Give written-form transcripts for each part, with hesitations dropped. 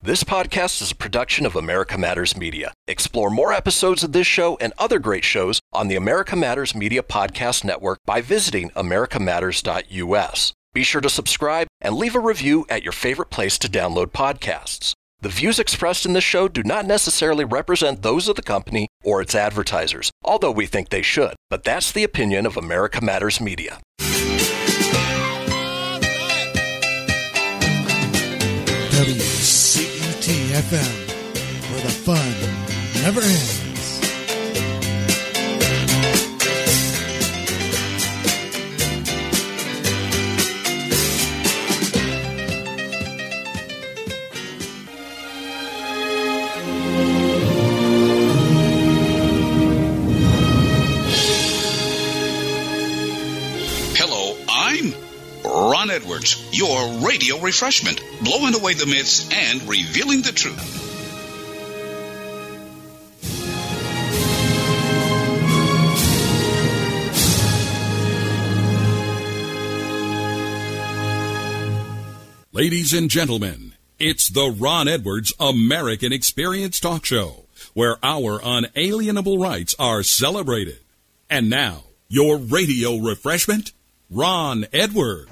This podcast is a production of America Matters Media. Explore more episodes of this show and other great shows on the America Matters Media Podcast Network by visiting americamatters.us. Be sure to subscribe and leave a review at your favorite place to download podcasts. The views expressed in this show do not necessarily represent those of the company or its advertisers, although we think they should. But that's the opinion of America Matters Media. WCET-FM, where the fun never ends. Hello, I'm Ron Edwards, your radio refreshment, blowing away the myths and revealing the truth. Ladies and gentlemen, it's the Ron Edwards American Experience Talk Show, where our unalienable rights are celebrated. And now, your radio refreshment, Ron Edwards.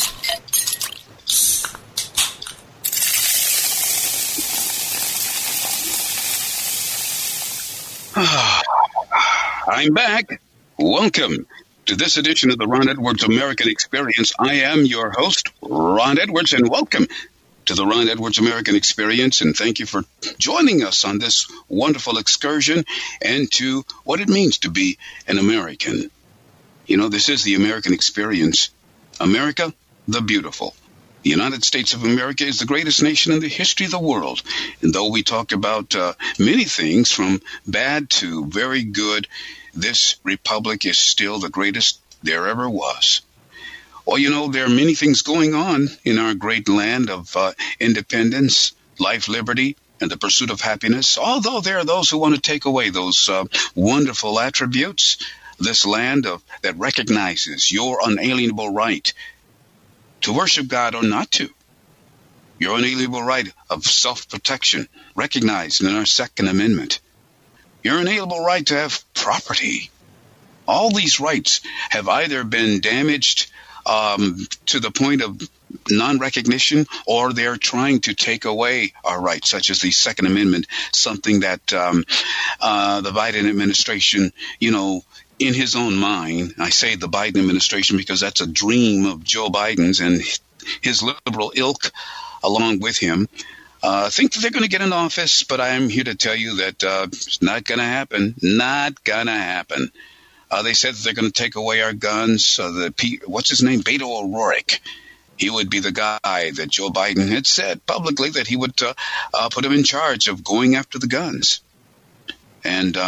I'm back. Welcome to this edition of the Ron Edwards American Experience. I am your host, Ron Edwards, and welcome to the Ron Edwards American Experience, and thank you for joining us on this wonderful excursion and to what it means to be an American. You know, this is the American Experience. America, the beautiful. The United States of America is the greatest nation in the history of the world. And though we talk about many things from bad to very good, this republic is still the greatest there ever was. Well, you know, there are many things going on in our great land of independence, life, liberty, and the pursuit of happiness. Although there are those who want to take away those wonderful attributes, this land that recognizes your unalienable right to worship God or not to. Your unalienable right of self-protection, recognized in our Second Amendment. Your unalienable right to have property. All these rights have either been damaged to the point of non-recognition, or they're trying to take away our rights, such as the Second Amendment, something that the Biden administration, you know, in his own mind, I say the Biden administration because that's a dream of Joe Biden's and his liberal ilk along with him, think that they're going to get in office, but I'm here to tell you that it's not going to happen. Not going to happen. They said that they're going to take away our guns. What's his name? Beto O'Rourke. He would be the guy that Joe Biden had said publicly that he would put him in charge of going after the guns. And,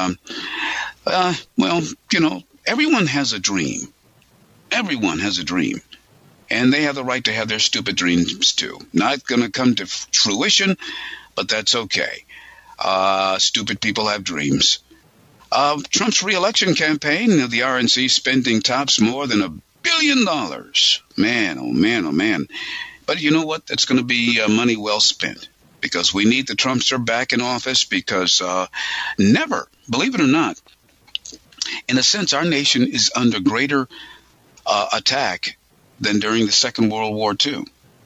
well, you know, everyone has a dream. Everyone has a dream. And they have the right to have their stupid dreams, too. Not going to come to fruition, but that's okay. Stupid people have dreams. Trump's re-election campaign, the RNC spending tops more than $1 billion. Man, oh, man, oh, man. But you know what? That's going to be money well spent. Because we need the Trumpster back in office because never, believe it or not, in a sense, our nation is under greater attack than during the Second World War II.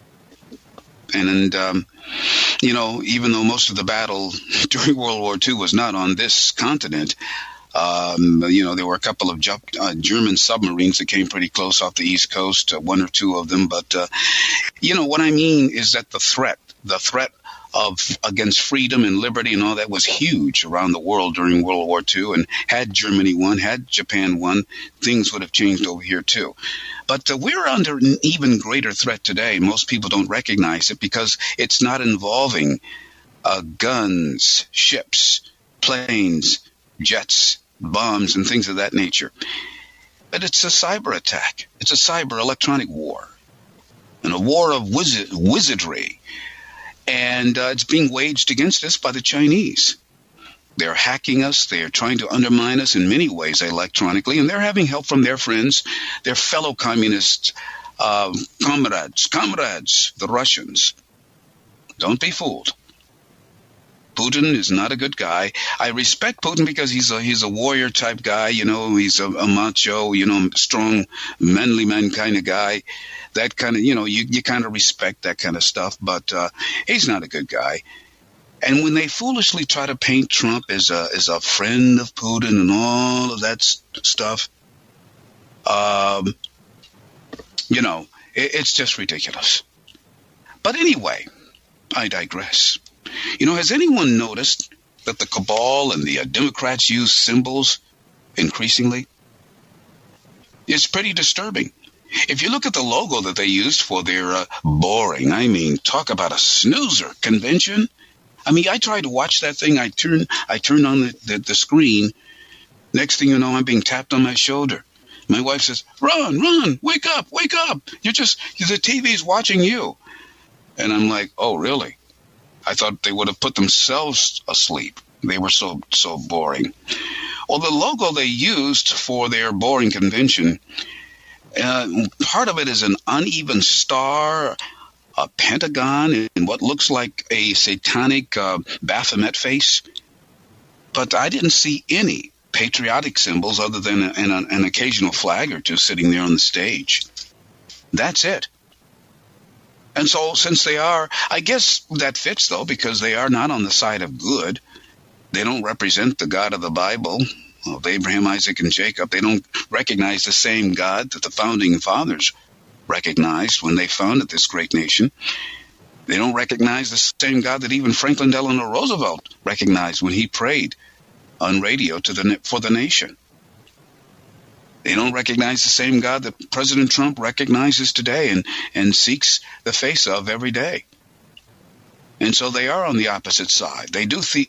And you know, even though most of the battle during World War II was not on this continent, you know, there were a couple of German submarines that came pretty close off the East Coast, one or two of them. But, you know, what I mean is that the threat against freedom and liberty and all that was huge around the world during World War II. And had Germany won, had Japan won, things would have changed over here too. But we're under an even greater threat today. Most people don't recognize it because it's not involving guns, ships, planes, jets, bombs, and things of that nature. But it's a cyber attack. It's a cyber electronic war and a war of wizardry. And it's being waged against us by the Chinese. They're hacking us. They are trying to undermine us in many ways electronically, and they're having help from their friends, their fellow communist comrades, the Russians. Don't be fooled. Putin is not a good guy. I respect Putin because he's a warrior type guy. He's a macho, strong, manly man kind of guy. That kind of, you kind of respect that kind of stuff. But he's not a good guy. And when they foolishly try to paint Trump as a friend of Putin and all of that stuff, it's just ridiculous. But anyway, I digress. Has anyone noticed that the cabal and the Democrats use symbols increasingly? It's pretty disturbing. If you look at the logo that they used for their boring, talk about a snoozer convention. I tried to watch that thing. I turned on the screen. Next thing you know, I'm being tapped on my shoulder. My wife says, run, wake up. The TV's watching you. And I'm like, oh, really? I thought they would have put themselves asleep. They were so boring. Well, the logo they used for their boring convention, part of it is an uneven star, a pentagon, and what looks like a satanic Baphomet face. But I didn't see any patriotic symbols other than an occasional flag or two sitting there on the stage. That's it. And so since they are, I guess that fits, though, because they are not on the side of good. They don't represent the God of the Bible, of Abraham, Isaac, and Jacob. They don't recognize the same God that the founding fathers recognized when they founded this great nation. They don't recognize the same God that even Franklin Delano Roosevelt recognized when he prayed on radio for the nation. They don't recognize the same God that President Trump recognizes today and seeks the face of every day. And so they are on the opposite side. They do seek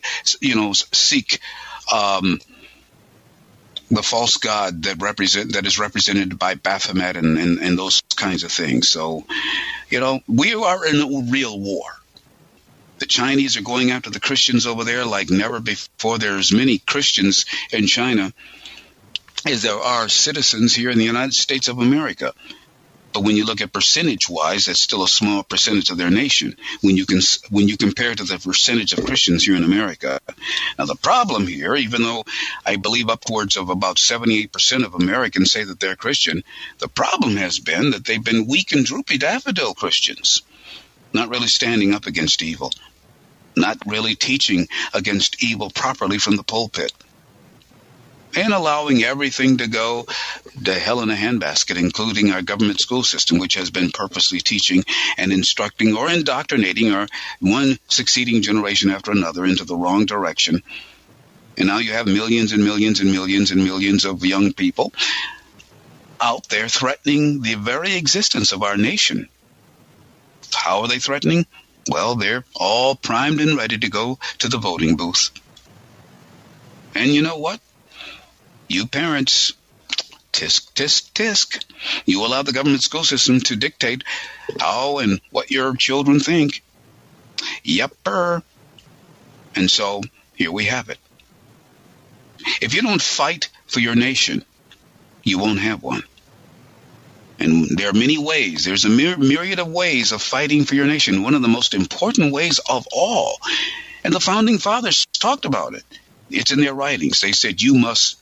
the false God that is represented by Baphomet and those kinds of things. So, we are in a real war. The Chinese are going after the Christians over there like never before. There's many Christians in China as there are citizens here in the United States of America. But when you look at percentage-wise, that's still a small percentage of their nation when you compare to the percentage of Christians here in America. Now, the problem here, even though I believe upwards of about 78% of Americans say that they're Christian, the problem has been that they've been weak and droopy daffodil Christians, not really standing up against evil, not really teaching against evil properly from the pulpit, and allowing everything to go to hell in a handbasket, including our government school system, which has been purposely teaching and instructing or indoctrinating our one succeeding generation after another into the wrong direction. And now you have millions and millions and millions and millions of young people out there threatening the very existence of our nation. How are they threatening? Well, they're all primed and ready to go to the voting booth. And you know what? You parents, tisk, tisk, tisk. You allow the government school system to dictate how and what your children think. Yepper. And so here we have it. If you don't fight for your nation, you won't have one. And there are many ways. There's a myriad of ways of fighting for your nation. One of the most important ways of all. And the founding fathers talked about it. It's in their writings. They said you must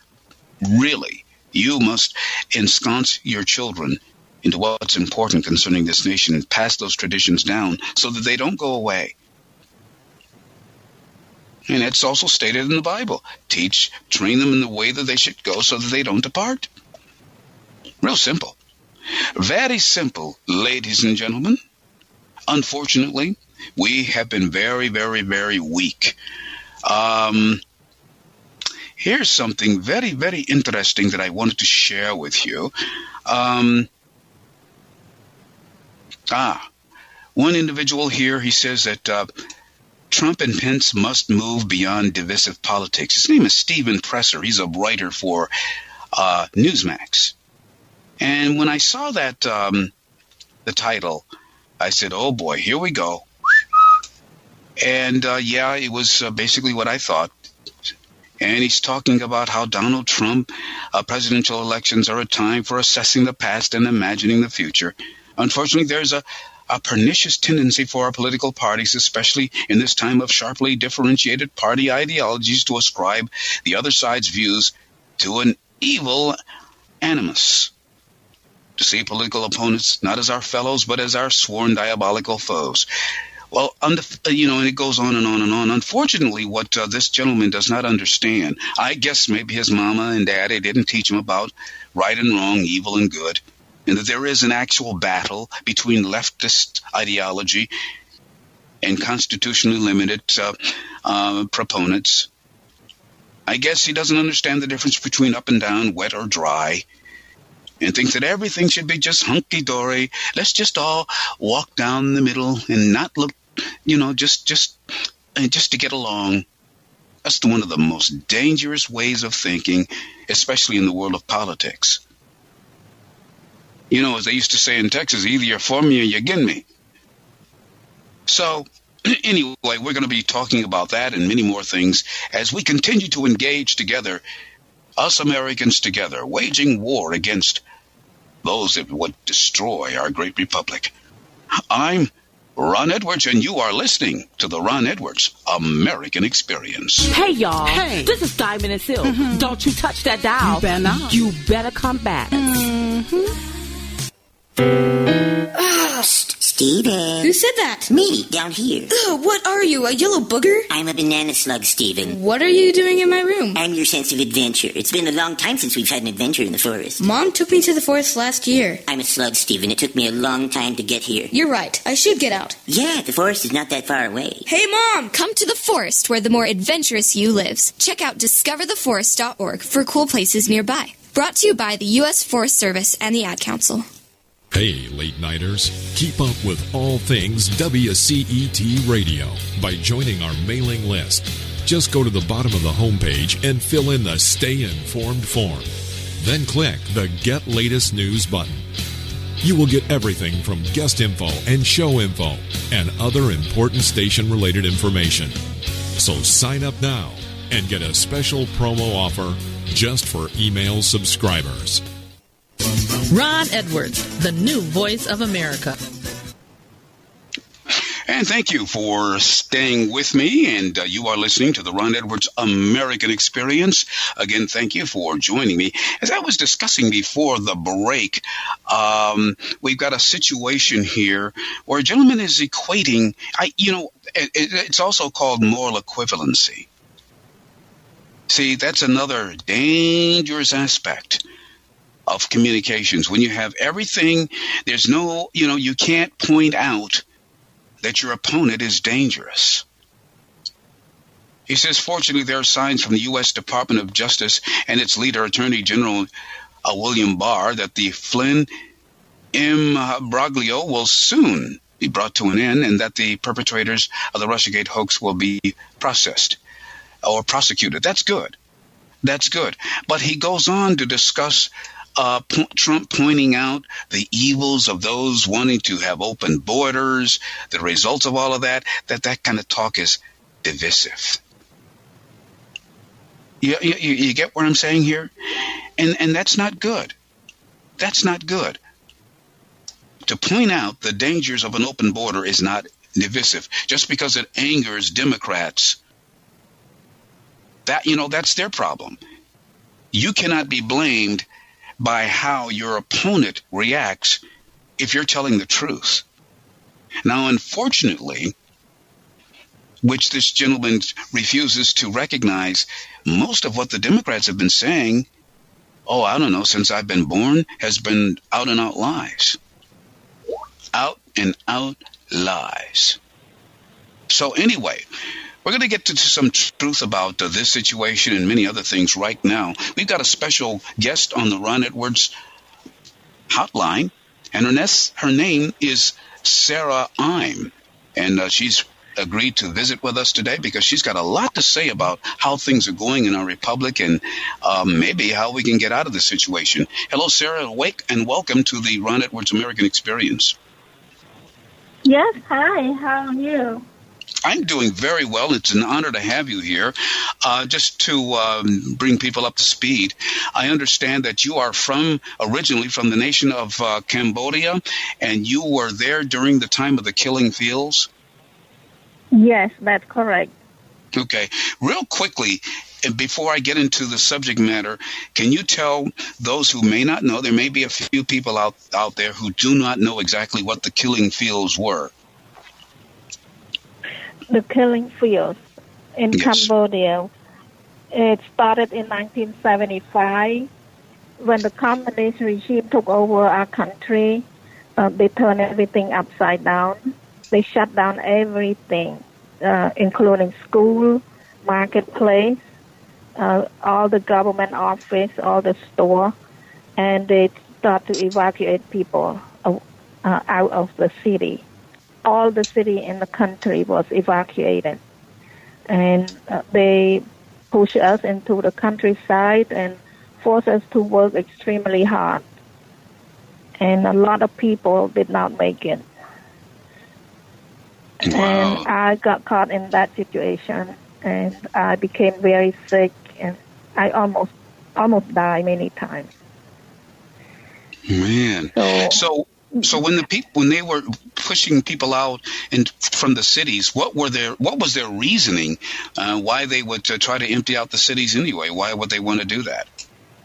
ensconce your children into what's important concerning this nation and pass those traditions down so that they don't go away. And it's also stated in the Bible. Train them in the way that they should go so that they don't depart. Real simple. Very simple, ladies and gentlemen. Unfortunately, we have been very, very, very weak. Here's something very, very interesting that I wanted to share with you. One individual here, he says that Trump and Pence must move beyond divisive politics. His name is Stephen Presser. He's a writer for Newsmax. And when I saw that, the title, I said, oh boy, here we go. And it was basically what I thought. And he's talking about how Donald Trump, presidential elections are a time for assessing the past and imagining the future. Unfortunately, there's a a pernicious tendency for our political parties, especially in this time of sharply differentiated party ideologies, to ascribe the other side's views to an evil animus, to see political opponents not as our fellows, but as our sworn diabolical foes. Well, and it goes on and on and on. Unfortunately, what this gentleman does not understand, I guess maybe his mama and daddy didn't teach him about right and wrong, evil and good, and that there is an actual battle between leftist ideology and constitutionally limited proponents. I guess he doesn't understand the difference between up and down, wet or dry, and thinks that everything should be just hunky-dory. Let's just all walk down the middle and not look, just to get along. That's one of the most dangerous ways of thinking, especially in the world of politics. As they used to say in Texas, either you're for me or you're against me. So, anyway, we're going to be talking about that and many more things as we continue to engage together, us Americans together, waging war against those that would destroy our great republic. I'm Ron Edwards, and you are listening to the Ron Edwards American Experience. Hey, y'all. Hey. This is Diamond and Silk. Mm-hmm. Don't you touch that dial. You better not. You better come back. Mm-hmm. Steven. Who said that? Me, down here. Ugh, what are you, a yellow booger? I'm a banana slug, Steven. What are you doing in my room? I'm your sense of adventure. It's been a long time since we've had an adventure in the forest. Mom took me to the forest last year. I'm a slug, Steven. It took me a long time to get here. You're right. I should get out. Yeah, the forest is not that far away. Hey, Mom! Come to the forest where the more adventurous you lives. Check out discovertheforest.org for cool places nearby. Brought to you by the U.S. Forest Service and the Ad Council. Hey, late-nighters, keep up with all things WCET Radio by joining our mailing list. Just go to the bottom of the homepage and fill in the Stay Informed form. Then click the Get Latest News button. You will get everything from guest info and show info and other important station-related information. So sign up now and get a special promo offer just for email subscribers. Ron Edwards, the new voice of America. And thank you for staying with me, and you are listening to the Ron Edwards American Experience. Again, thank you for joining me. As I was discussing before the break, we've got a situation here where a gentleman is equating, it's also called moral equivalency. See, that's another dangerous aspect of communications. When you have everything, there's no, you can't point out that your opponent is dangerous. He says, fortunately, there are signs from the U.S. Department of Justice and its leader, Attorney General William Barr, that the Flynn imbroglio will soon be brought to an end and that the perpetrators of the Russiagate hoax will be processed or prosecuted. That's good. That's good. But he goes on to discuss Trump pointing out the evils of those wanting to have open borders, the results of all of that kind of talk is divisive. You get what I'm saying here? And that's not good. That's not good. To point out the dangers of an open border is not divisive. Just because it angers Democrats, that's their problem. You cannot be blamed by how your opponent reacts if you're telling the truth. Now, unfortunately, which this gentleman refuses to recognize, most of what the Democrats have been saying, since I've been born, has been out and out lies. Out and out lies. So anyway, we're going to get to some truth about this situation and many other things right now. We've got a special guest on the Ron Edwards hotline, and her name is Sarah Im, and she's agreed to visit with us today because she's got a lot to say about how things are going in our republic and maybe how we can get out of this situation. Hello, Sarah, and welcome to the Ron Edwards American Experience. Yes, hi, how are you? I'm doing very well. It's an honor to have you here. Just to bring people up to speed, I understand that you are originally from the nation of Cambodia, and you were there during the time of the Killing Fields? Yes, that's correct. Okay. Real quickly, before I get into the subject matter, can you tell those who may not know, there may be a few people out there who do not know exactly what the Killing Fields were? The Killing Fields in Cambodia, it started in 1975 when the communist regime took over our country. They turned everything upside down. They shut down everything, including school, marketplace, all the government office, all the store, and they start to evacuate people out of the city. All the city in the country was evacuated, and they pushed us into the countryside and forced us to work extremely hard. And a lot of people did not make it. Wow. And I got caught in that situation, and I became very sick, and I almost died many times. Man, so when they were pushing people out from the cities, what was their reasoning? Why they would try to empty out the cities anyway? Why would they want to do that?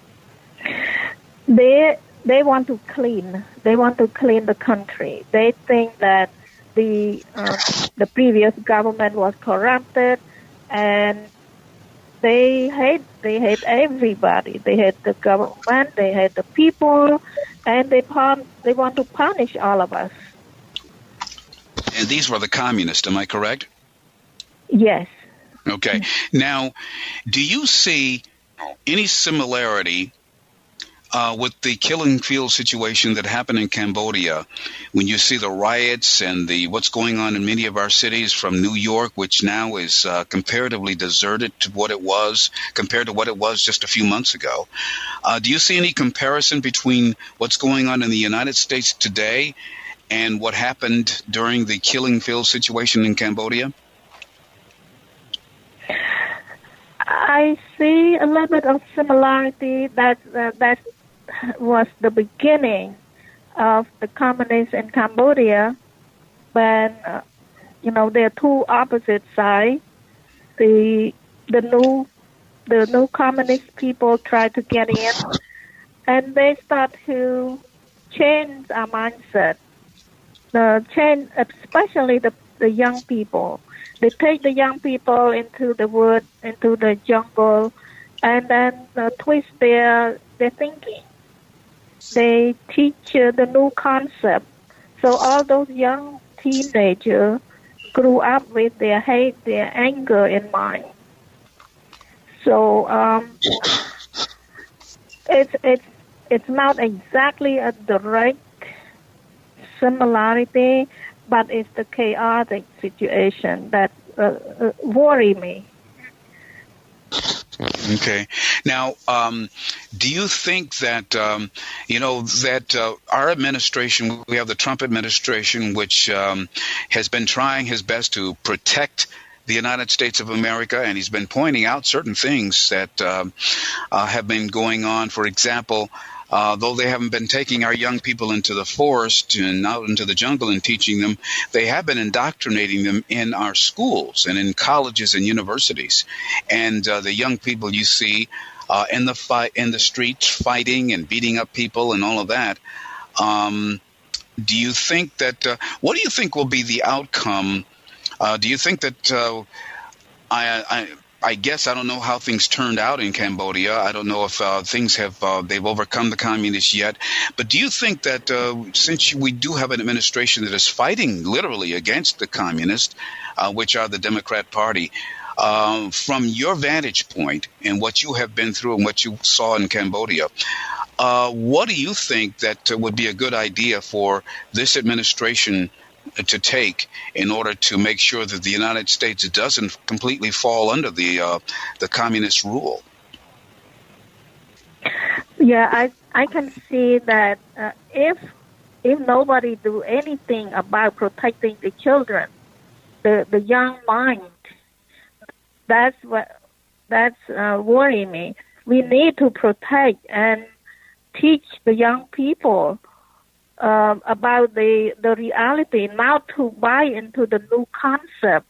They want to clean. They want to clean the country. They think that the previous government was corrupted, and they hate everybody. They hate the government. They hate the people, and they want to punish all of us. And these were the communists, am I correct? Yes. Okay. Now, do you see any similarity with the Killing Field situation that happened in Cambodia, when you see the riots and what's going on in many of our cities, from New York, which now is comparatively deserted to what it was, compared to what it was just a few months ago? Do you see any comparison between what's going on in the United States today and what happened during the Killing Field situation in Cambodia? I see a little bit of similarity. That was the beginning of the communists in Cambodia, when there are two opposite sides. The new communist people try to get in, and they start to change our mindset. Change, especially the young people. They take the young people into the woods, into the jungle, and then twist their thinking. They teach the new concept. So all those young teenagers grew up with their hate, their anger in mind. So it's not exactly a direct similarity, but it's the chaotic situation that worry me. Okay. Now, do you think that, our administration, we have the Trump administration, which has been trying his best to protect the United States of America, and he's been pointing out certain things that have been going on. For example, though they haven't been taking our young people into the forest and out into the jungle and teaching them, they have been indoctrinating them in our schools and in colleges and universities. And the young people you see in the streets fighting and beating up people and all of that. Do you think that? What do you think will be the outcome? Do you think that? I guess I don't know how things turned out in Cambodia. I don't know if things they've overcome the communists yet. But do you think that since we do have an administration that is fighting literally against the communists, which are the Democrat Party, from your vantage point and what you have been through and what you saw in Cambodia, what do you think that would be a good idea for this administration to take in order to make sure that the United States doesn't completely fall under the communist rule? Yeah, I can see that if nobody do anything about protecting the children, the young mind. That's worrying me. We need to protect and teach the young people about the reality, not to buy into the new concept.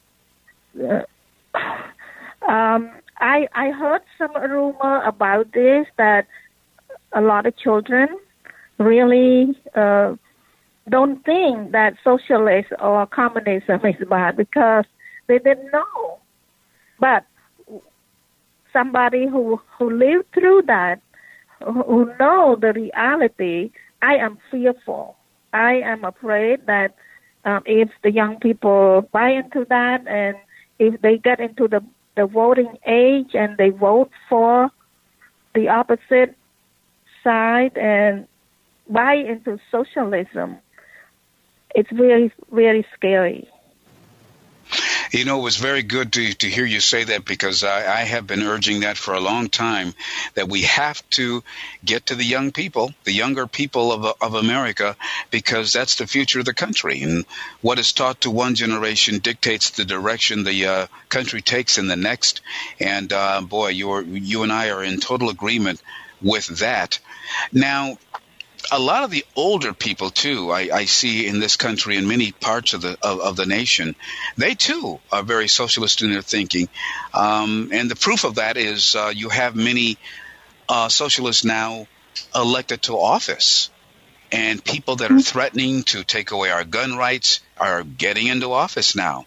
I heard some rumor about this, that a lot of children really don't think that socialism or communism is bad because they didn't know. But somebody who lived through that, who know the reality, I am fearful. I am afraid that if the young people buy into that, and if they get into the voting age and they vote for the opposite side and buy into socialism, it's very, very scary. You know, it was very good to hear you say that, because I have been urging that for a long time, that we have to get to the young people, the younger people of America, because that's the future of the country. And what is taught to one generation dictates the direction the country takes in the next. And, boy, you and I are in total agreement with that. Now, a lot of the older people, too, I see in this country, in many parts of the nation, they, too, are very socialist in their thinking. And the proof of that is you have many socialists now elected to office. And people that are threatening to take away our gun rights are getting into office now.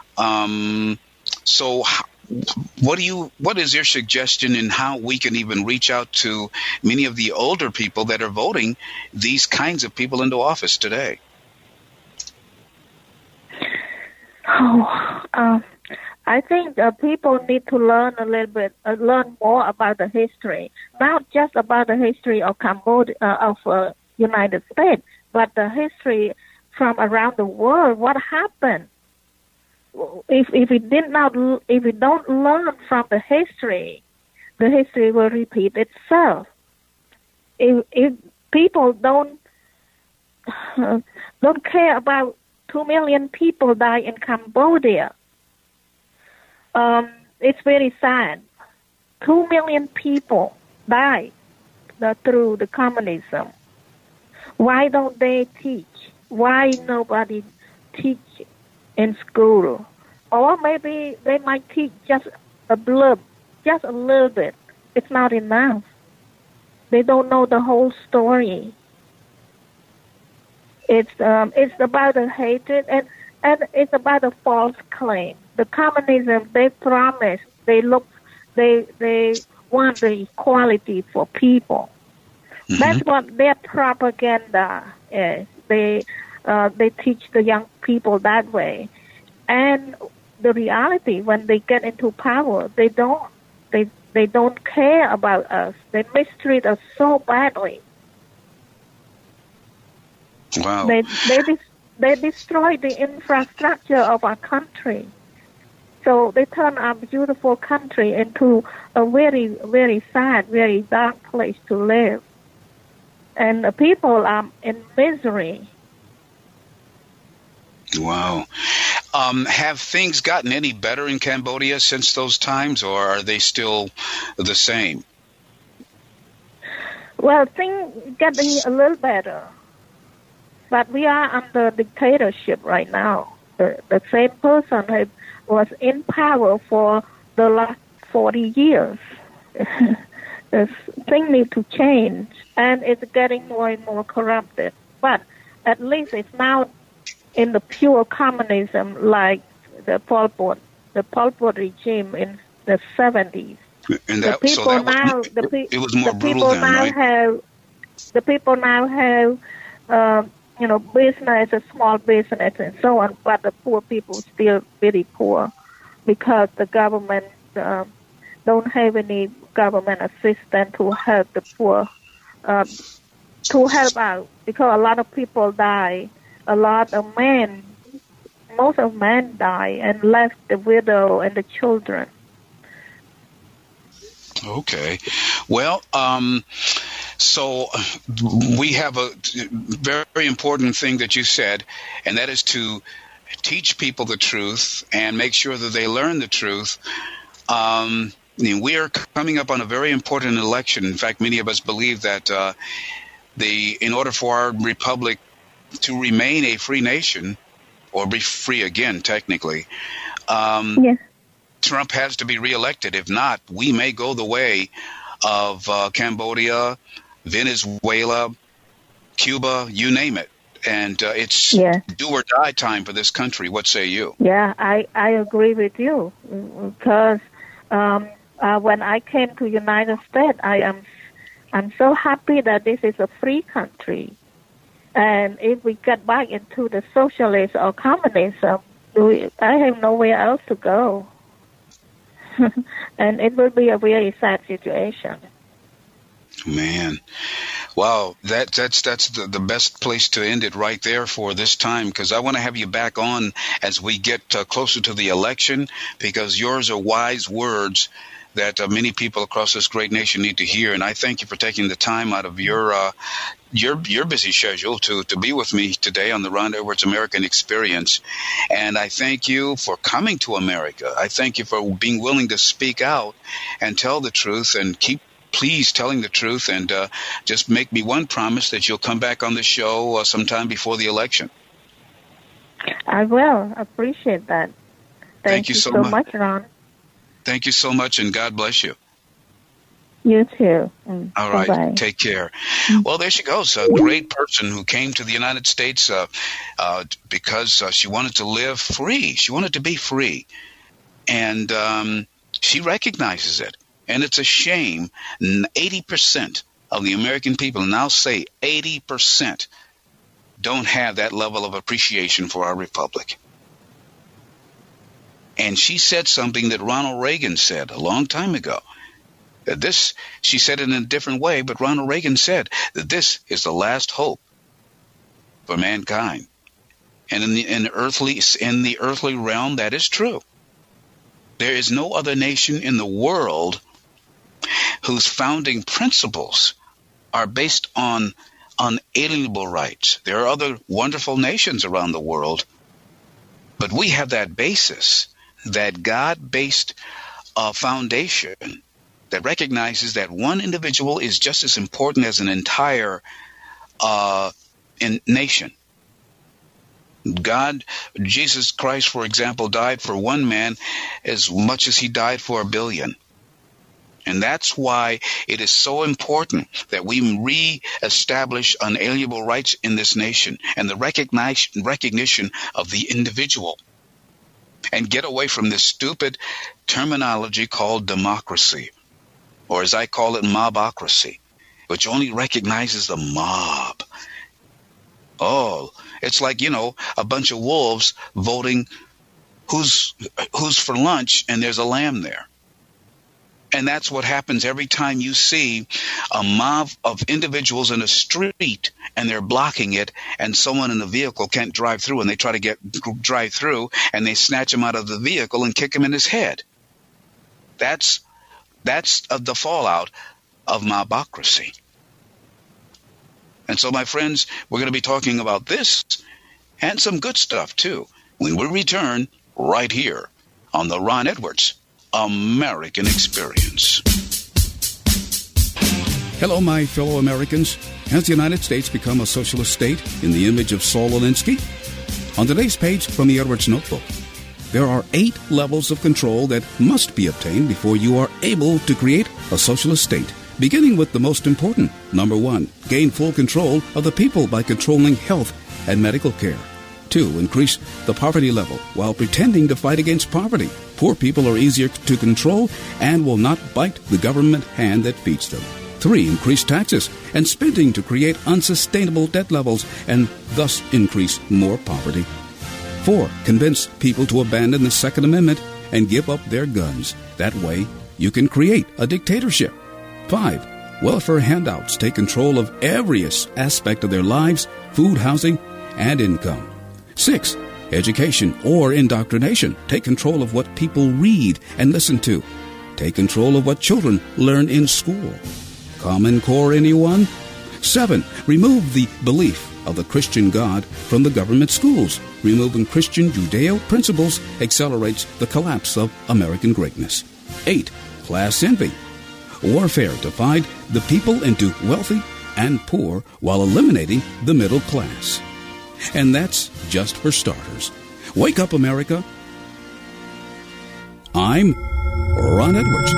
So what is your suggestion in how we can even reach out to many of the older people that are voting these kinds of people into office today? I think people need to learn a little bit, learn more about the history, not just about the history of Cambodia, of United States, but the history from around the world. What happened? If we don't learn from the history will repeat itself. If people don't care about 2 million people die in Cambodia, it's very sad. 2 million people died through the communism. Why don't they teach? Why nobody teach in school? Or maybe they might teach just a blurb, just a little bit. It's not enough. They don't know the whole story. It's about the hatred, and it's about a false claim. The communism, they promise, they want the equality for people. Mm-hmm. That's what their propaganda is. They teach the young people that way. And the reality, when they get into power, they don't care about us. They mistreat us so badly. Wow. They destroy the infrastructure of our country. So they turn our beautiful country into a very, very sad, very dark place to live. And the people are in misery. Wow. Have things gotten any better in Cambodia since those times, or are they still the same? Well, things getting a little better. But we are under dictatorship right now. The same person was in power for the last 40 years. Things need to change, and it's getting more and more corrupted. But at least it's now in the pure communism, like the Pol Pot regime in the 70s. And the people now have business, a small business, and so on. But the poor people still very poor because the government don't have any government assistance to help the poor, to help out, because a lot of people die. A lot of men, most of men die and left the widow and the children. Okay. Well, so we have a very important thing that you said, and that is to teach people the truth and make sure that they learn the truth. We are coming up on a very important election. In fact, many of us believe that in order for our republic to remain a free nation, or be free again, technically, yes, Trump has to be reelected. If not, we may go the way of Cambodia, Venezuela, Cuba, you name it. And it's do or die time for this country. What say you? Yeah, I agree with you, because when I came to United States, I'm so happy that this is a free country. And if we get back into the socialist or communism, I have nowhere else to go. And it will be a really sad situation. Man. Wow, that's the best place to end it right there for this time, because I want to have you back on as we get closer to the election, because yours are wise words that many people across this great nation need to hear. And I thank you for taking the time out of your busy schedule to be with me today on the Ron Edwards American Experience. And I thank you for coming to America. I thank you for being willing to speak out and tell the truth, and please telling the truth, and just make me one promise that you'll come back on the show sometime before the election. I will. Appreciate that. Thank you so much, Ron. Thank you so much, and God bless you. You too. All right. Bye-bye. Take care. Well, there she goes. A great person who came to the United States because she wanted to live free. She wanted to be free. And she recognizes it. And it's a shame 80% of the American people, now say 80%, don't have that level of appreciation for our republic. And she said something that Ronald Reagan said a long time ago. She said it in a different way, but Ronald Reagan said that this is the last hope for mankind. And in the earthly realm, that is true. There is no other nation in the world whose founding principles are based on unalienable rights. There are other wonderful nations around the world, but we have that basis, that God-based foundation that recognizes that one individual is just as important as an entire nation. Jesus Christ, for example, died for one man as much as he died for 1 billion. And that's why it is so important that we reestablish unalienable rights in this nation and the recognition of the individual, and get away from this stupid terminology called democracy, or as I call it, mobocracy, which only recognizes the mob. Oh, it's like, a bunch of wolves voting who's for lunch, and there's a lamb there. And that's what happens every time you see a mob of individuals in a street and they're blocking it, and someone in the vehicle can't drive through, and they try to drive through, and they snatch him out of the vehicle and kick him in his head. That's the fallout of mobocracy. And so, my friends, we're going to be talking about this and some good stuff, too, when we return right here on the Ron Edwards American Experience. Hello, my fellow Americans. Has the United States become a socialist state in the image of Saul Alinsky? On today's page from the Edwards Notebook, there are 8 levels of control that must be obtained before you are able to create a socialist state. Beginning with the most important, number 1, gain full control of the people by controlling health and medical care. 2, increase the poverty level while pretending to fight against poverty. Poor people are easier to control and will not bite the government hand that feeds them. 3, increase taxes and spending to create unsustainable debt levels and thus increase more poverty. 4, convince people to abandon the Second Amendment and give up their guns. That way, you can create a dictatorship. 5, welfare handouts take control of every aspect of their lives, food, housing, and income. 6, education or indoctrination. Take control of what people read and listen to. Take control of what children learn in school. Common Core, anyone? 7, remove the belief of the Christian God from the government schools. Removing Christian Judeo principles accelerates the collapse of American greatness. 8. Class envy. Warfare to divide the people into wealthy and poor while eliminating the middle class. And that's just for starters. Wake up, America. I'm Ron Edwards.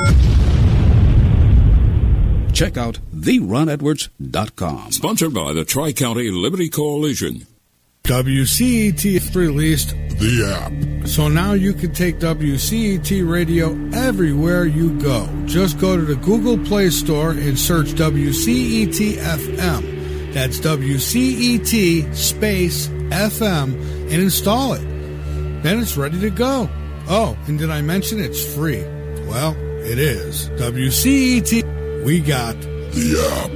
Check out theronedwards.com. Sponsored by the Tri-County Liberty Coalition. WCET released the app. So now you can take WCET radio everywhere you go. Just go to the Google Play Store and search WCET FM. That's WCET space FM and install it. Then it's ready to go. Oh, and did I mention it's free? Well, it is. WCET, we got the app.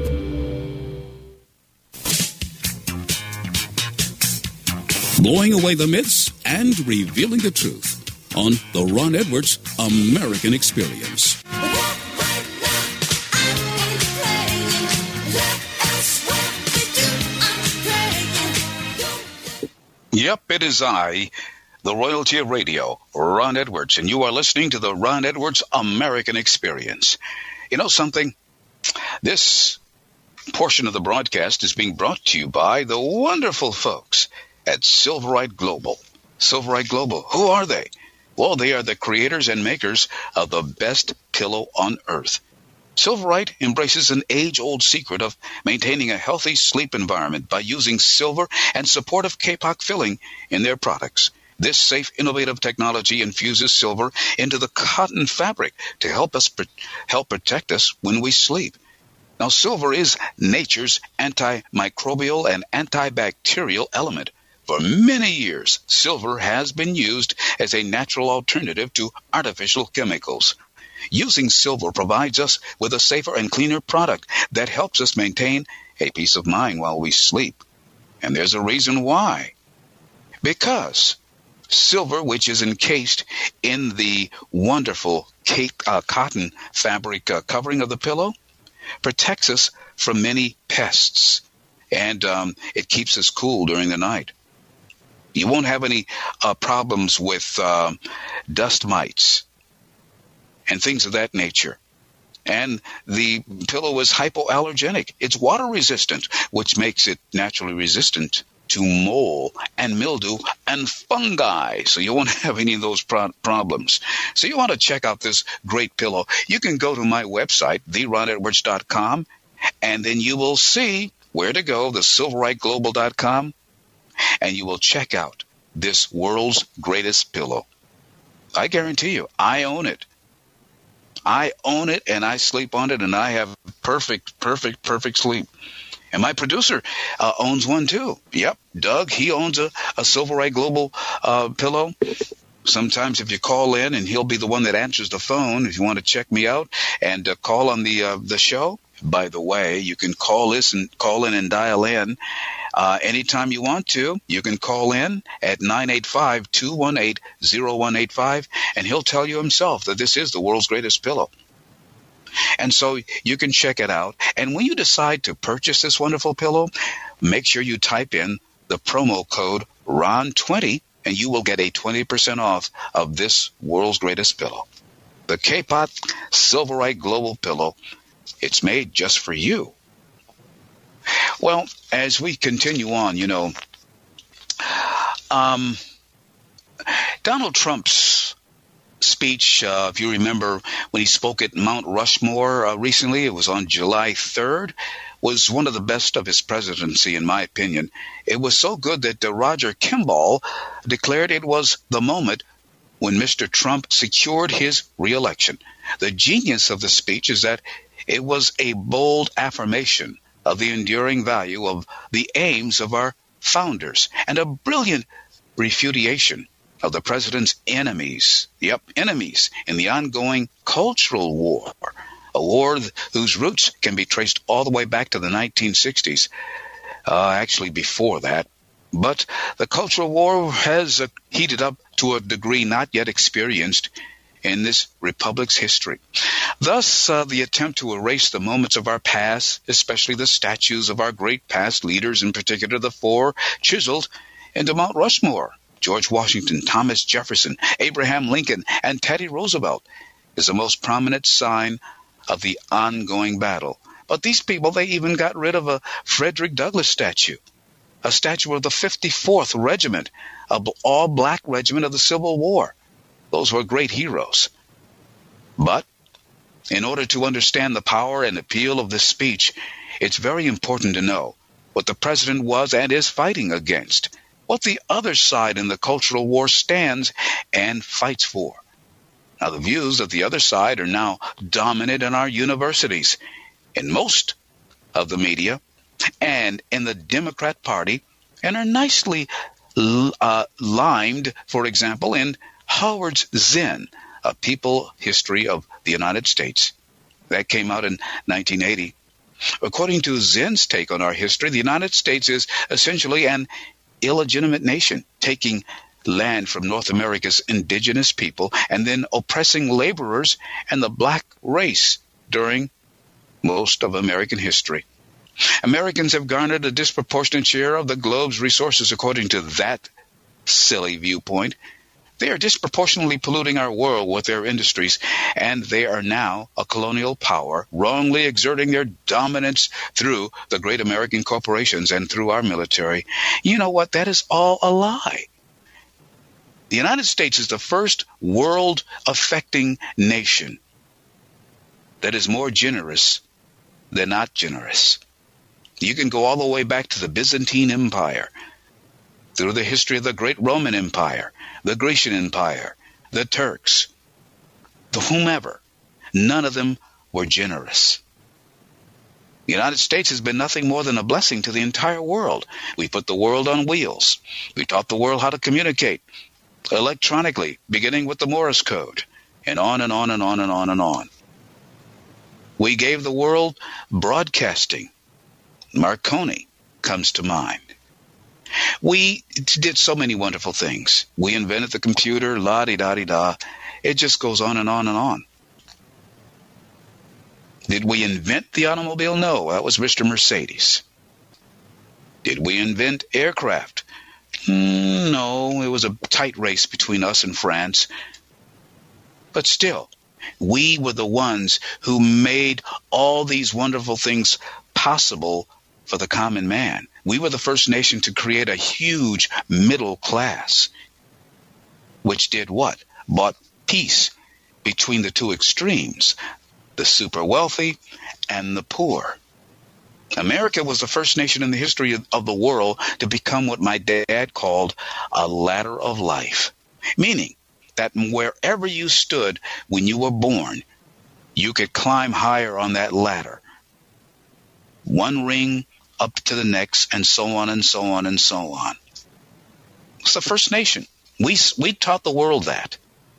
Blowing away the myths and revealing the truth on the Ron Edwards American Experience. Yep, it is I, the royalty of radio, Ron Edwards, and you are listening to the Ron Edwards American Experience. You know something? This portion of the broadcast is being brought to you by the wonderful folks at Silverite Global. Silverite Global, who are they? Well, they are the creators and makers of the best pillow on earth. Silverite embraces an age-old secret of maintaining a healthy sleep environment by using silver and supportive Kapok filling in their products. This safe, innovative technology infuses silver into the cotton fabric to help protect us when we sleep. Now, silver is nature's antimicrobial and antibacterial element. For many years, silver has been used as a natural alternative to artificial chemicals. Using silver provides us with a safer and cleaner product that helps us maintain a peace of mind while we sleep. And there's a reason why. Because silver, which is encased in the wonderful cotton fabric covering of the pillow, protects us from many pests, and it keeps us cool during the night. You won't have any problems with dust mites and things of that nature. And the pillow is hypoallergenic. It's water resistant, which makes it naturally resistant to mold and mildew and fungi. So you won't have any of those problems. So you want to check out this great pillow. You can go to my website, theronedwards.com, and then you will see where to go, the silveriteglobal.com, and you will check out this world's greatest pillow. I guarantee you, I own it. I own it, and I sleep on it, and I have perfect sleep. And my producer owns one, too. Yep, Doug, he owns a Silverite Global pillow. Sometimes if you call in, and he'll be the one that answers the phone if you want to check me out and call on the show. By the way, you can call in and dial in anytime you want to. You can call in at 985-218-0185, and he'll tell you himself that this is the world's greatest pillow. And so you can check it out. And when you decide to purchase this wonderful pillow, make sure you type in the promo code RON20, and you will get a 20% off of this world's greatest pillow. The Kapok Silverite Global Pillow. It's made just for you. Well, as we continue on, Donald Trump's speech, if you remember when he spoke at Mount Rushmore recently, it was on July 3rd, was one of the best of his presidency, in my opinion. It was so good that Roger Kimball declared it was the moment when Mr. Trump secured his reelection. The genius of the speech is that it was a bold affirmation of the enduring value of the aims of our founders and a brilliant refutation of the president's enemies, enemies in the ongoing cultural war, a war whose roots can be traced all the way back to the 1960s, actually before that. But the cultural war has heated up to a degree not yet experienced in this republic's history. Thus, the attempt to erase the moments of our past, especially the statues of our great past leaders, in particular the four chiseled into Mount Rushmore, George Washington, Thomas Jefferson, Abraham Lincoln, and Teddy Roosevelt, is the most prominent sign of the ongoing battle. But these people, they even got rid of a Frederick Douglass statue, a statue of the 54th Regiment, an all-black regiment of the Civil War. Those were great heroes. But in order to understand the power and appeal of this speech, it's very important to know what the president was and is fighting against, what the other side in the cultural war stands and fights for. Now, the views of the other side are now dominant in our universities, in most of the media, and in the Democrat Party, and are nicely limed, for example, in Howard's Zen, A People History of the United States. That came out in 1980. According to Zen's take on our history, the United States is essentially an illegitimate nation, taking land from North America's indigenous people and then oppressing laborers and the black race during most of American history. Americans have garnered a disproportionate share of the globe's resources according to that silly viewpoint. They are disproportionately polluting our world with their industries, and they are now a colonial power, wrongly exerting their dominance through the great American corporations and through our military. You know what? That is all a lie. The United States is the first world-affecting nation that is more generous than not generous. You can go all the way back to the Byzantine Empire, through the history of the great Roman Empire, the Grecian Empire, the Turks, the whomever. None of them were generous. The United States has been nothing more than a blessing to the entire world. We put the world on wheels. We taught the world how to communicate electronically, beginning with the Morse code, and on and on and on and on and on. We gave the world broadcasting. Marconi comes to mind. We did so many wonderful things. We invented the computer, la-di-da-di-da. It just goes on and on and on. Did we invent the automobile? No, that was Mr. Mercedes. Did we invent aircraft? No, it was a tight race between us and France. But still, we were the ones who made all these wonderful things possible for the common man. We were the first nation to create a huge middle class, which did what? Brought peace between the two extremes, the super wealthy and the poor. America was the first nation in the history of the world to become what my dad called a ladder of life, meaning that wherever you stood when you were born, you could climb higher on that ladder. One ring up to the next, and so on and so on and so on. It's the first nation. We taught the world that.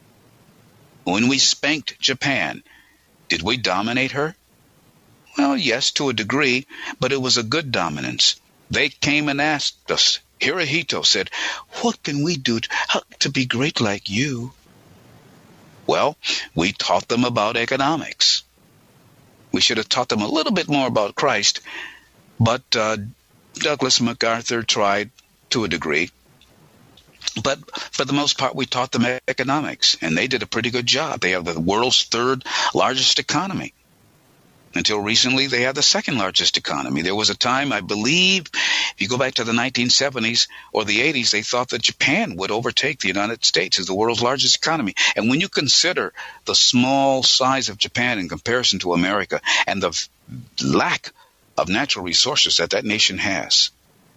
When we spanked Japan, did we dominate her? Well, yes, to a degree, but it was a good dominance. They came and asked us. Hirohito said, "What can we do to be great like you?" Well, we taught them about economics. We should have taught them a little bit more about Christ, but Douglas MacArthur tried to a degree. But for the most part, we taught them economics, and they did a pretty good job. They have the world's third largest economy. Until recently, they had the second largest economy. There was a time, I believe, if you go back to the 1970s or the 80s, they thought that Japan would overtake the United States as the world's largest economy. And when you consider the small size of Japan in comparison to America and the lack of natural resources that nation has,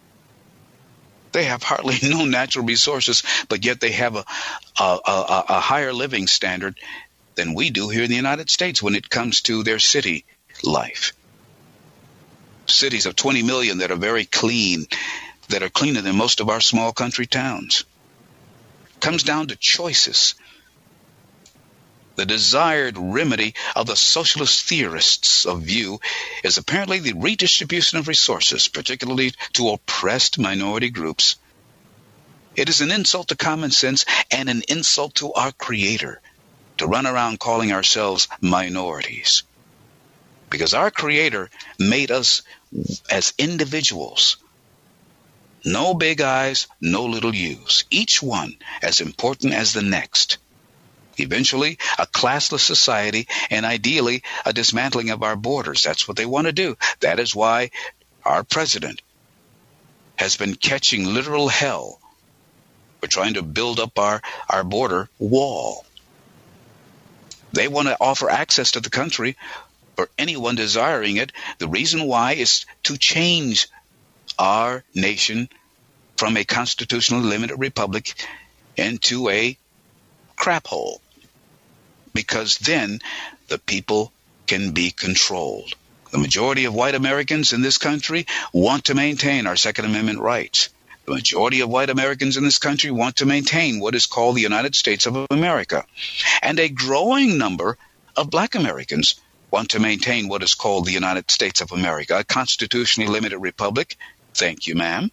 they have hardly no natural resources, but yet they have a higher living standard than we do here in the United States when it comes to their city life. Cities of 20 million that are very clean, that are cleaner than most of our small country towns. It comes down to choices. The desired remedy of the socialist theorists of view is apparently the redistribution of resources, particularly to oppressed minority groups. It is an insult to common sense and an insult to our Creator. to run around calling ourselves minorities. Because our Creator made us as individuals. No big I's, no little U's. Each one as important as the next. Eventually, a classless society, and ideally, a dismantling of our borders. That's what they want to do. That is why our president has been catching literal hell for trying to build up our border wall. They want to offer access to the country for anyone desiring it. The reason why is to change our nation from a constitutionally limited republic into a crap hole. Because then the people can be controlled. The majority of white Americans in this country want to maintain our Second Amendment rights. The majority of white Americans in this country want to maintain what is called the United States of America. And a growing number of black Americans want to maintain what is called the United States of America, a constitutionally limited republic. Thank you, ma'am.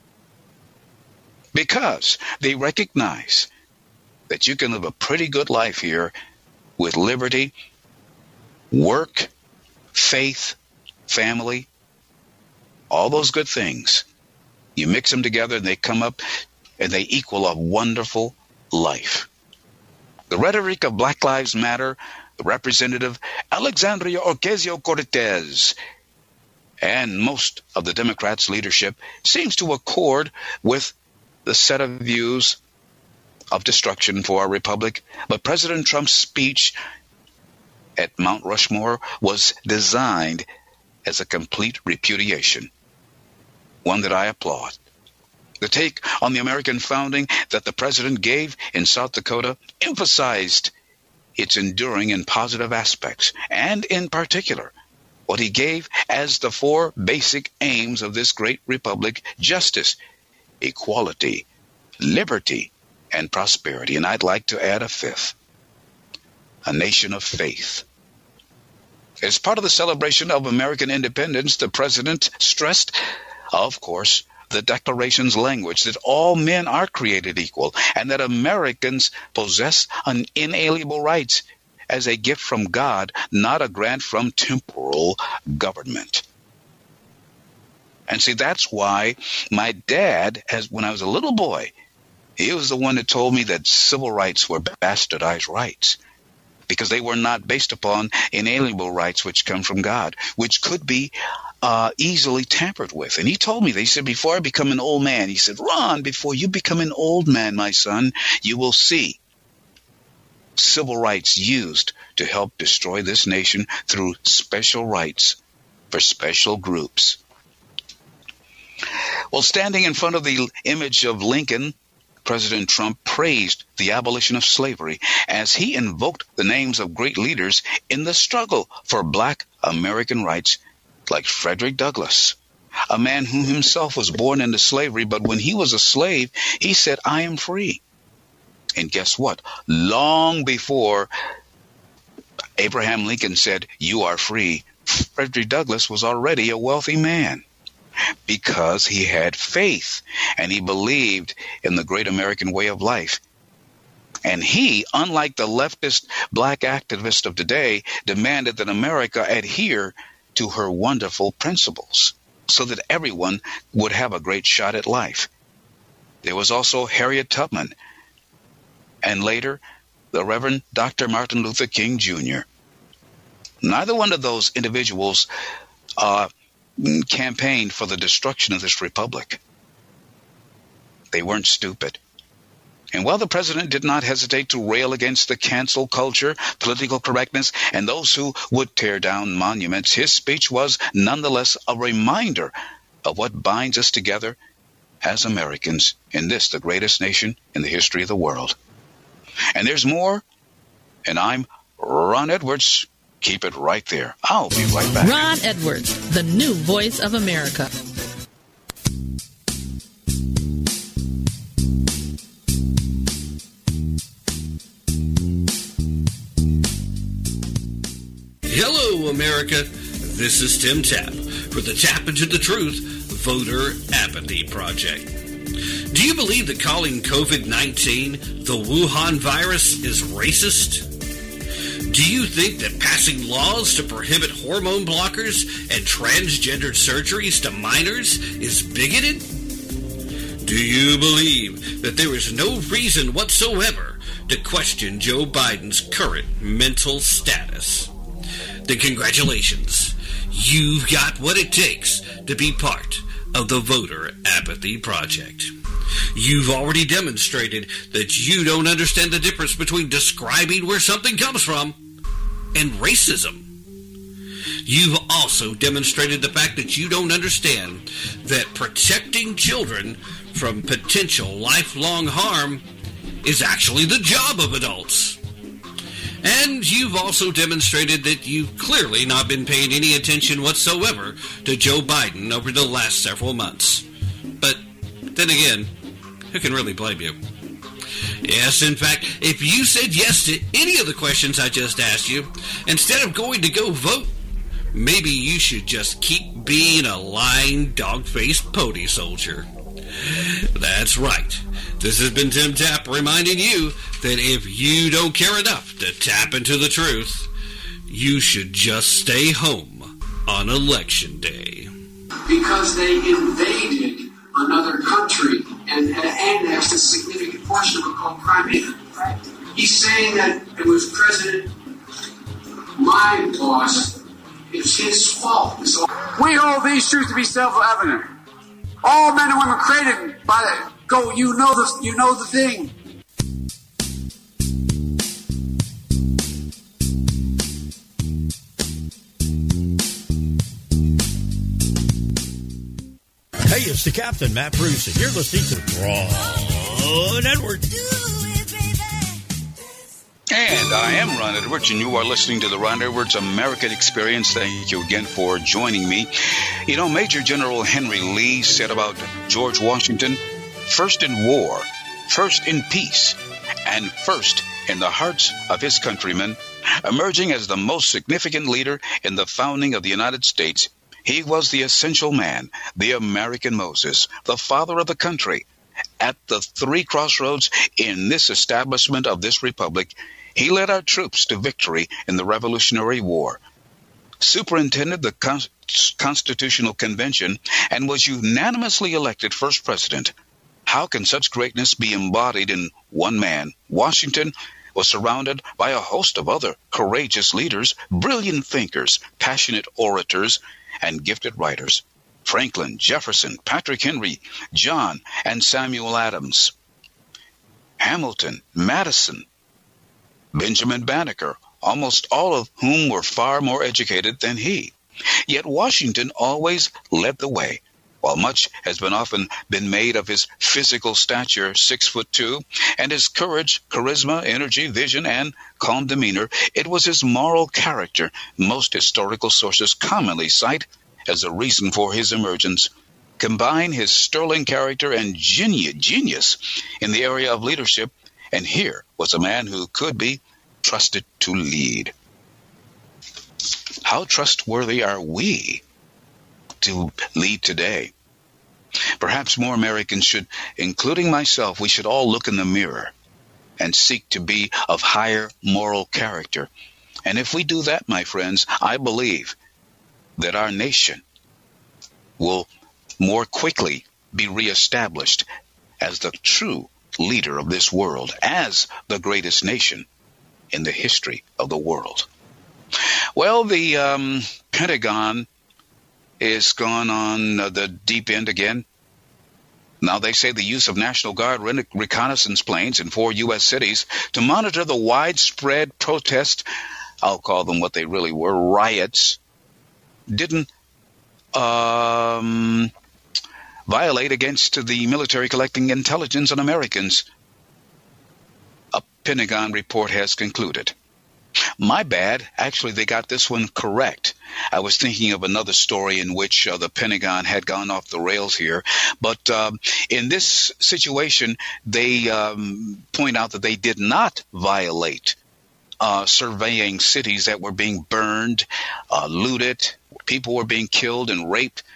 Because they recognize that you can live a pretty good life here with liberty, work, faith, family, all those good things. You mix them together and they come up and they equal a wonderful life. The rhetoric of Black Lives Matter, the Representative Alexandria Ocasio-Cortez, and most of the Democrats' leadership seems to accord with the set of views of destruction for our republic. But President Trump's speech at Mount Rushmore was designed as a complete repudiation, one that I applaud. The take on the American founding that the president gave in South Dakota emphasized its enduring and positive aspects, and in particular, what he gave as the four basic aims of this great republic: justice, equality, liberty, and prosperity. And I'd like to add a fifth: a nation of faith. As part of the celebration of American independence, the president stressed, of course, the Declaration's language that all men are created equal and that Americans possess inalienable rights as a gift from God, not a grant from temporal government. And see, that's why my dad, when I was a little boy, he was the one that told me that civil rights were bastardized rights, because they were not based upon inalienable rights which come from God, which could be easily tampered with. And he told me, they said, before I become an old man, he said, Ron, before you become an old man, my son, you will see civil rights used to help destroy this nation through special rights for special groups. Well, standing in front of the image of Lincoln, President Trump praised the abolition of slavery as he invoked the names of great leaders in the struggle for black American rights, like Frederick Douglass, a man who himself was born into slavery, but when he was a slave, he said, I am free. And guess what? Long before Abraham Lincoln said, you are free, Frederick Douglass was already a wealthy man, because he had faith and he believed in the great American way of life. And he, unlike the leftist black activists of today, demanded that America adhere to her wonderful principles so that everyone would have a great shot at life. There was also Harriet Tubman, and later the Reverend Dr. Martin Luther King Jr. Neither one of those individuals campaigned for the destruction of this republic. They weren't stupid. And while the president did not hesitate to rail against the cancel culture, political correctness, and those who would tear down monuments, his speech was nonetheless a reminder of what binds us together as Americans in this, the greatest nation in the history of the world. And there's more, and I'm Ron Edwards. Keep it right there. I'll be right back. Ron Edwards, the new voice of America. Hello, America. This is Tim Tapp for the Tap Into the Truth Voter Apathy Project. Do you believe that calling COVID-19 the Wuhan virus is racist? Do you think that passing laws to prohibit hormone blockers and transgendered surgeries to minors is bigoted? Do you believe that there is no reason whatsoever to question Joe Biden's current mental status? Then congratulations. You've got what it takes to be part of the Voter Apathy Project. You've already demonstrated that you don't understand the difference between describing where something comes from and racism. You've also demonstrated the fact that you don't understand that protecting children from potential lifelong harm is actually the job of adults. And you've also demonstrated that you've clearly not been paying any attention whatsoever to Joe Biden over the last several months. But then again, who can really blame you? Yes, in fact, if you said yes to any of the questions I just asked you, instead of going to go vote, maybe you should just keep being a lying, dog-faced pony soldier. That's right. This has been Tim Tapp reminding you that if you don't care enough to tap into the truth, you should just stay home on Election Day. Because they invaded another country and annexed a significant portion of it called Crimea. He's saying that it was President, my boss, it's his fault. So we hold these truths to be self-evident. All men and women created by the go. You know the thing. Hey, it's the Captain, Matt Bruce, and you're listening to Ron Edwards. And I am Ron Edwards, and you are listening to the Ron Edwards American Experience. Thank you again for joining me. You know, Major General Henry Lee said about George Washington, first in war, first in peace, and first in the hearts of his countrymen. Emerging as the most significant leader in the founding of the United States, he was the essential man, the American Moses, the father of the country. At the three crossroads in this establishment of this republic, he led our troops to victory in the Revolutionary War, superintended the Constitutional Convention, and was unanimously elected first president. How can such greatness be embodied in one man? Washington was surrounded by a host of other courageous leaders, brilliant thinkers, passionate orators, and gifted writers. Franklin, Jefferson, Patrick Henry, John, and Samuel Adams, Hamilton, Madison, Benjamin Banneker, almost all of whom were far more educated than he. Yet Washington always led the way. While much has often been made of his physical stature, 6'2", and his courage, charisma, energy, vision, and calm demeanor, it was his moral character most historical sources commonly cite as a reason for his emergence. Combine his sterling character and genius in the area of leadership, and here was a man who could be trusted to lead. How trustworthy are we to lead today? Perhaps more Americans should, including myself, we should all look in the mirror and seek to be of higher moral character. And if we do that, my friends, I believe that our nation will more quickly be reestablished as the true leader of this world, as the greatest nation in the history of the world. Well, the Pentagon is gone on the deep end again. Now they say the use of National Guard reconnaissance planes in 4 U.S. cities to monitor the widespread protest, I'll call them what they really were, riots, didn't violate against the military collecting intelligence on Americans, a Pentagon report has concluded. My bad. Actually, they got this one correct. I was thinking of another story in which the Pentagon had gone off the rails here. But in this situation, they point out that they did not violate surveying cities that were being burned, looted, people were being killed and raped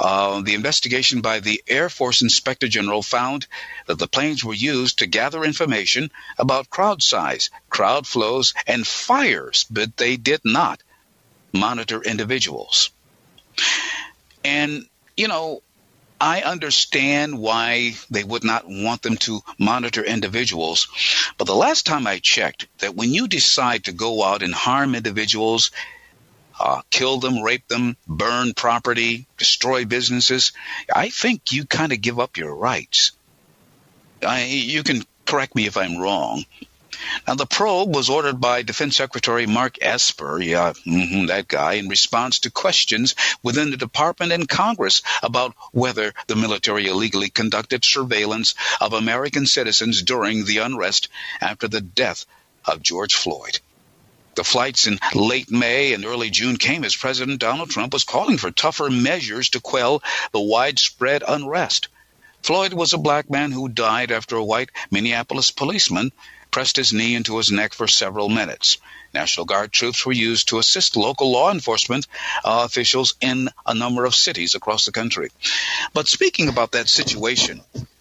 The investigation by the Air Force Inspector General found that the planes were used to gather information about crowd size, crowd flows, and fires, but they did not monitor individuals. And, you know, I understand why they would not want them to monitor individuals, but the last time I checked, that when you decide to go out and harm individuals, kill them, rape them, burn property, destroy businesses, I think you kind of give up your rights. You can correct me if I'm wrong. Now, the probe was ordered by Defense Secretary Mark Esper, that guy, in response to questions within the department and Congress about whether the military illegally conducted surveillance of American citizens during the unrest after the death of George Floyd. The flights in late May and early June came as President Donald Trump was calling for tougher measures to quell the widespread unrest. Floyd was a black man who died after a white Minneapolis policeman pressed his knee into his neck for several minutes. National Guard troops were used to assist local law enforcement officials in a number of cities across the country. But speaking about that situation,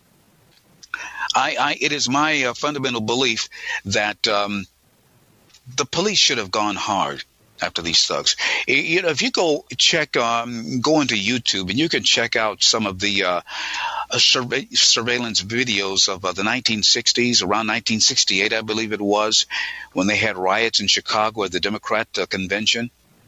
it is my fundamental belief that the police should have gone hard after these thugs. You know, if you go into YouTube and you can check out some of the surveillance videos of the 1960s, around 1968, I believe it was, when they had riots in Chicago at the Democrat convention.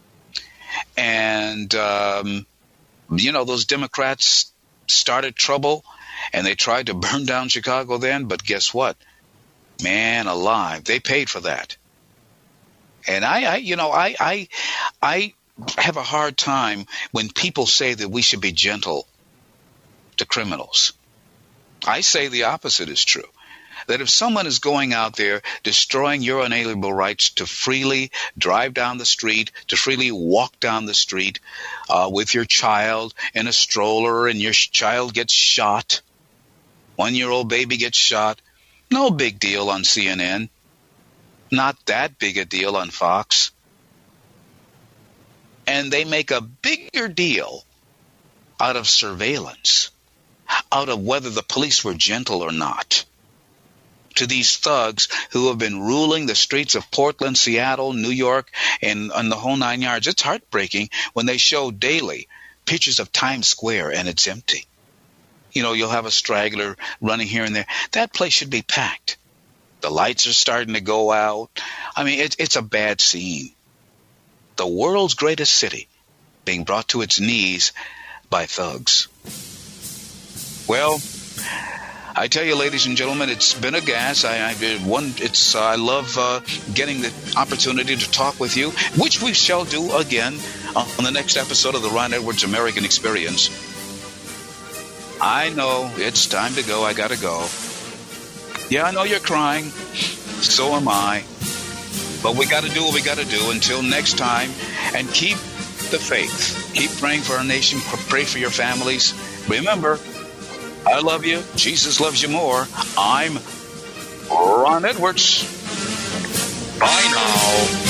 And, you know, those Democrats started trouble and they tried to burn down Chicago then. But guess what? Man alive, they paid for that. And I have a hard time when people say that we should be gentle to criminals. I say the opposite is true. That if someone is going out there destroying your unalienable rights to freely drive down the street, to freely walk down the street with your child in a stroller and your child gets shot, 1-year-old baby gets shot, no big deal on CNN. Not that big a deal on Fox. And they make a bigger deal out of surveillance, out of whether the police were gentle or not, to these thugs who have been ruling the streets of Portland, Seattle, New York, and the whole 9 yards. It's heartbreaking when they show daily pictures of Times Square and it's empty. You know, you'll have a straggler running here and there. That place should be packed. The lights are starting to go out. I mean, it's a bad scene. The world's greatest city being brought to its knees by thugs. Well, I tell you, ladies and gentlemen, it's been a gas. I love getting the opportunity to talk with you, which we shall do again on the next episode of the Ron Edwards American Experience. I know it's time to go. I got to go. Yeah, I know you're crying. So am I. But we got to do what we got to do until next time. And keep the faith. Keep praying for our nation. Pray for your families. Remember, I love you. Jesus loves you more. I'm Ron Edwards. Bye now.